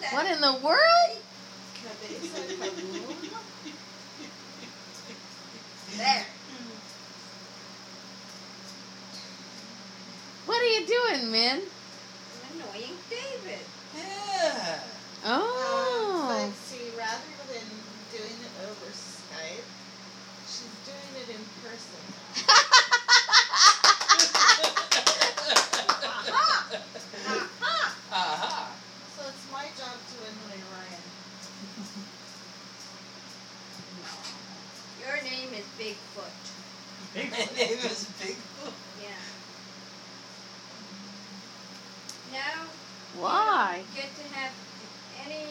What in the world? There. What are you doing, Min? I'm annoying David. Yeah. Oh. But see, rather than doing it over Skype, she's doing it in person now. Aha. So it's my job to annoy Ryan. Your name is Bigfoot. My name is Bigfoot. Yeah. Now, Why? you get to have any,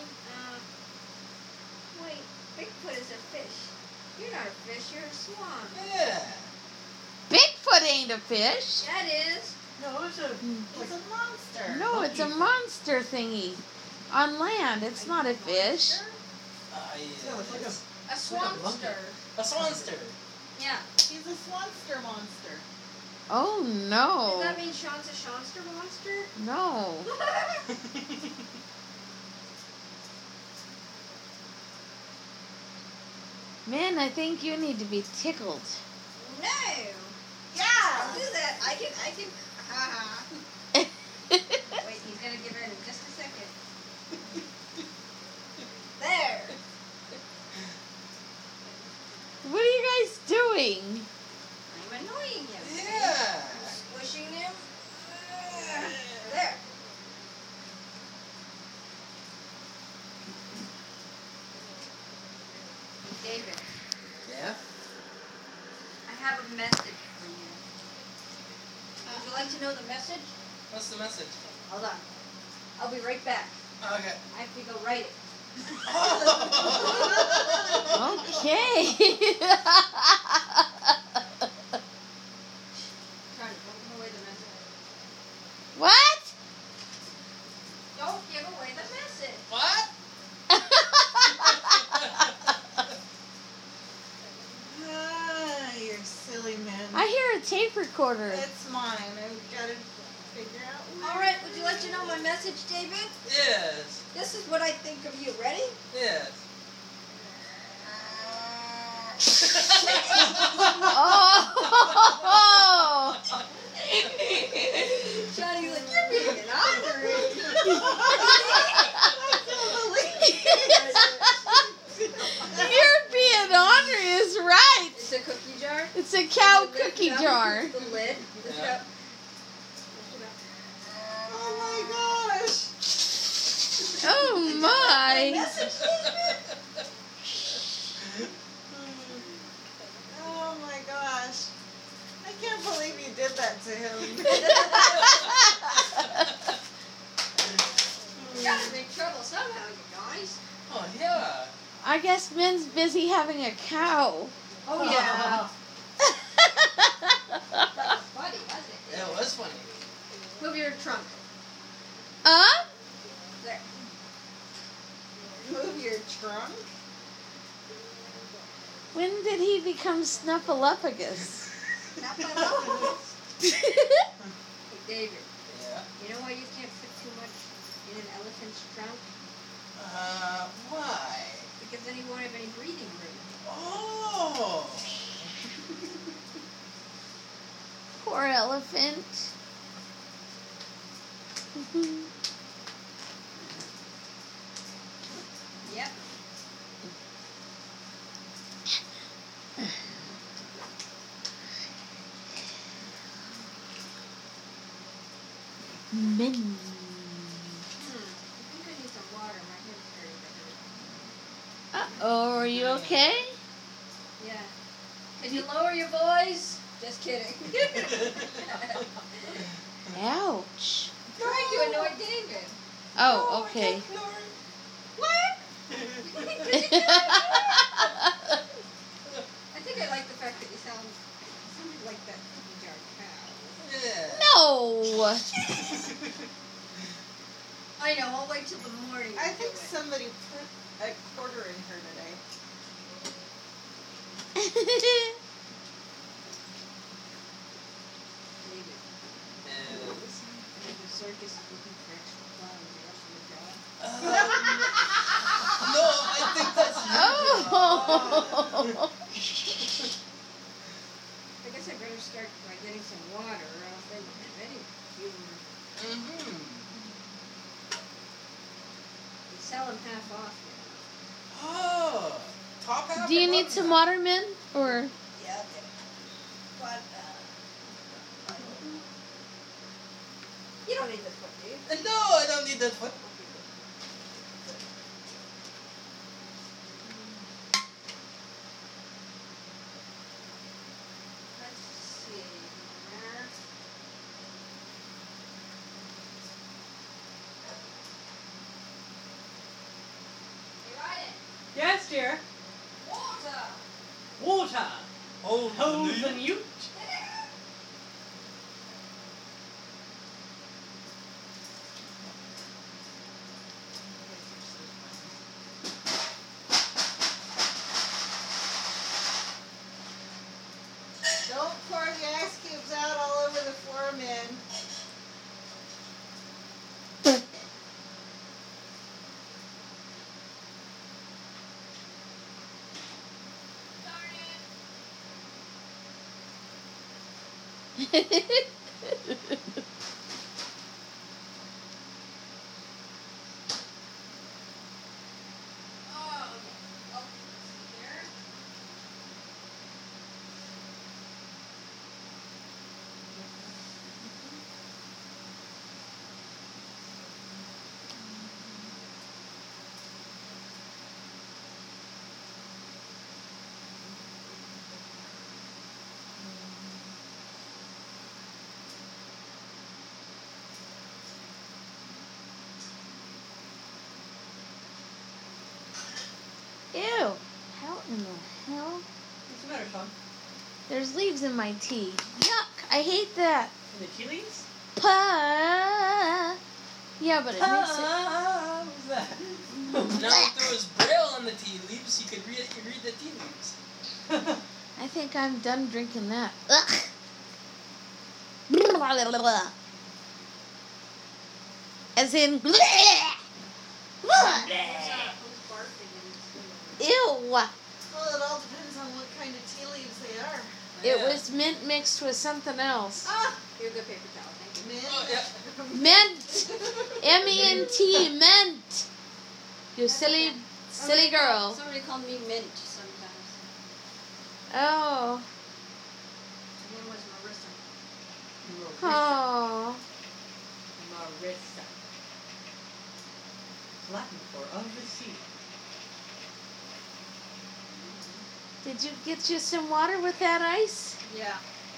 wait, Bigfoot is a fish. You're not a fish, you're a swan. Yeah. Bigfoot ain't a fish. That is. No, it's a monster. No, it's a monster thingy. On land, it's not a fish. Yeah. No, it's like A swanster. A swanster. Yeah. He's a swanster monster. Oh Does no. that mean Sean's a Seanster monster? No. Man, I think you need to be tickled. No. Yeah. I'll do that. I can. Haha. Wait, he's gonna give in just a second. There. What are you guys doing? I'm annoying him. Yeah. I'm squishing him. There. David, Yeah. I have a message for you. Would you like to know the message? What's the message? Hold on. I'll be right back. Okay. I have to go write it. Okay. Trying to give away the message. What? Don't give away the message. What? You're silly, man. I hear a tape recorder. It's mine. I've got to figure out. All right. Would you like to know my message, David? Yes. This is what I think of you. Ready? Yes. Oh. Johnny, like, you're being an honorary. You're being honored is right. It's a cookie jar. It's a cow Lift it cookie up, jar. The lid. Lift it Yeah. up. Lift it up. Oh my gosh. Oh my. Message, David. Oh my gosh. I can't believe you did that to him. You gotta make trouble somehow, you guys. Oh yeah. I guess Min's busy having a cow. Oh yeah. That was funny, wasn't it? It was funny. Move your trunk. There. Move your trunk? When did he become Snuffleupagus? Not my love. Hey, David. Yeah. You know why you can't fit too much in an elephant's trunk? Why? Because then he won't have any breathing room. Oh. Poor elephant. Yep. Min. I think I need some water. My head's starting to hurt. Uh-oh, are you okay? Yeah. Can you lower your voice? Just kidding. Ouch. Trying to annoy David. Oh, okay. What? I think I like the fact that you sound like that cookie jar cow. Yeah. No. I know. I'll wait till the morning. I to think do it. somebody put a quarter in her today. David, Yes. the circus is looking for extra clowns. The rest of the job. Oh Oh. I guess I better start by getting some water, or else they won't have any humor. Mm-hmm. They sell them half off now. Oh. Top half Do you or need bottom some half? water, Min? Or Yeah, but you don't need the foot, do you? No, I don't need that foot. Let's see. There. Hey, Ryan. Yes, dear. Water. Water. Oh, Hose and ute. Don't pour the ice cubes out all over the floor, Min. Oh, okay. Oh, here. ew? How in the hell? What's the matter, Sean? There's leaves in my tea. Yuck! I hate that. And the tea leaves? Pa. Yeah, but it makes it. What was that? Now if there was braille on the tea leaves, you could read the tea leaves. I think I'm done drinking that. Ugh. As in. Who's barking in this Ew! Well, it all depends on what kind of tea leaves they are. It Yeah. was mint mixed with something else. Ah, Here's a paper towel, thank you. Min. Oh, yeah. Mint! M-E-N-T, mint! You silly girl. Somebody called me Mint sometimes. Oh. Her name was Marissa. Oh. Marissa. Latin for of the sea. Did you get you some water with that ice? Yeah.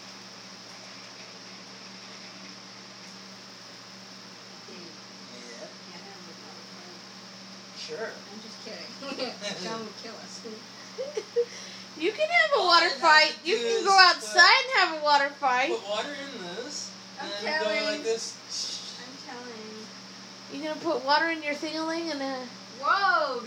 Yeah. Can't have it all the time. Sure. I'm just kidding. John would kill us. You can have a All water you have fight. to You do can is go outside and have a water fight. Put water in this, I'm and telling. go like this. I'm telling. You gonna put water in your thing-a-ling and Whoa!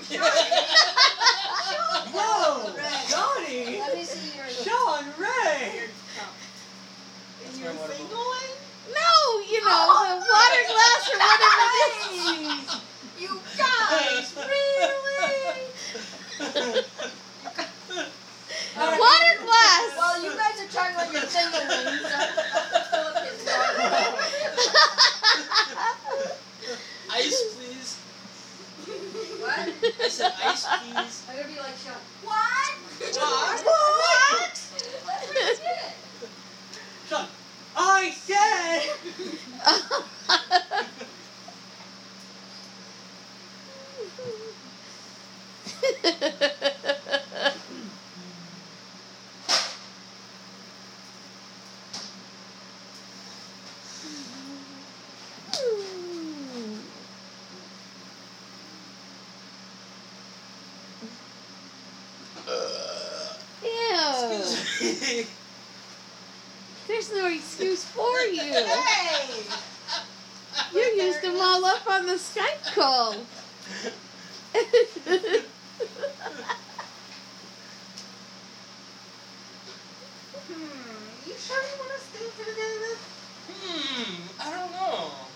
Whoa! Ray. Johnny! Let me see your Sean Ray! your cup. That's In my your water thing bottle. going? No, you know, the water glass or whatever it is. You guys, really? Water glass. Well, you guys are talking about your fingerlings. Philip is wrong. Ice, please. What? I said ice, please. I'm gonna be like Sean. What? What? What did? Sean, I said! Ew. Excuse me. There's no excuse for you. Hey! You used them all up on the Skype call. You sure you want to stay for the day, Min? I don't know.